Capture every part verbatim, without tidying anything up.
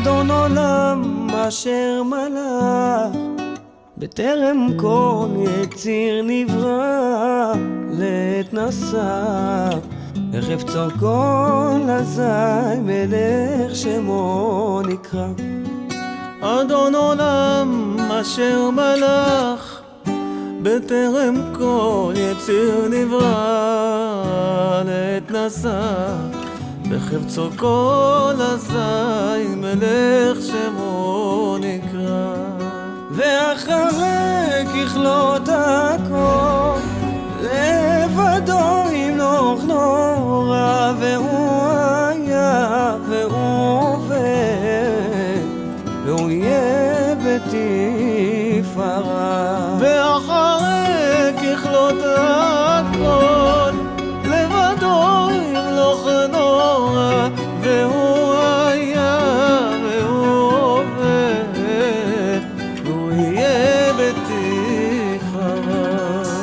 אדון עולם אשר מלך בטרם כל יציר נברא, לעת נשא בחפצו כל אזי מלך שמו נקרא. אדון עולם אשר מלך בטרם כל יציר נברא, לעת נשא בחפצו כל אזי מלך שמו נקרא. ואחרי ככלות הכל לבדו ימלוך נורא, והוא היה והוא עובד והוא יהיה בתפארה. ואחרי ככלות הכל לבדו ימלוך נורא, והוא היה והוא עובד והוא יהיה בתפארה.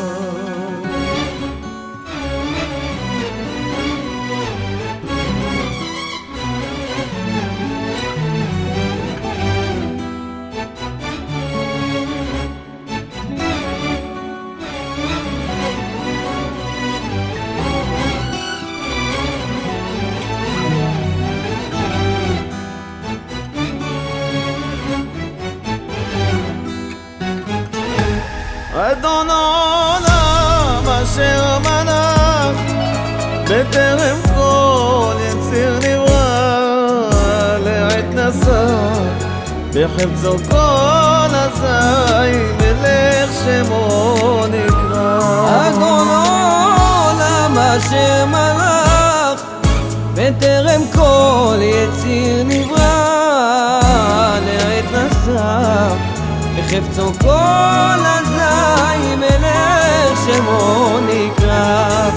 אדון העולם אשר מלך בטרם כל יציר נברא, לעת נשא בחפצו כל אזי מלך שמו נקרא. אדון עולם אשר מלך בטרם כל יציר נברא, לעת נשא בחפצו כל אזי מלך שמו נקרא.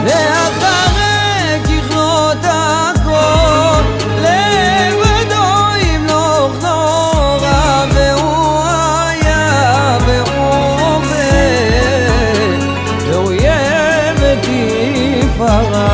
ואחרי ככלות הכל לבדו ימלוך נורא, והוא היה והוא עובד והוא יהיה בתפארה.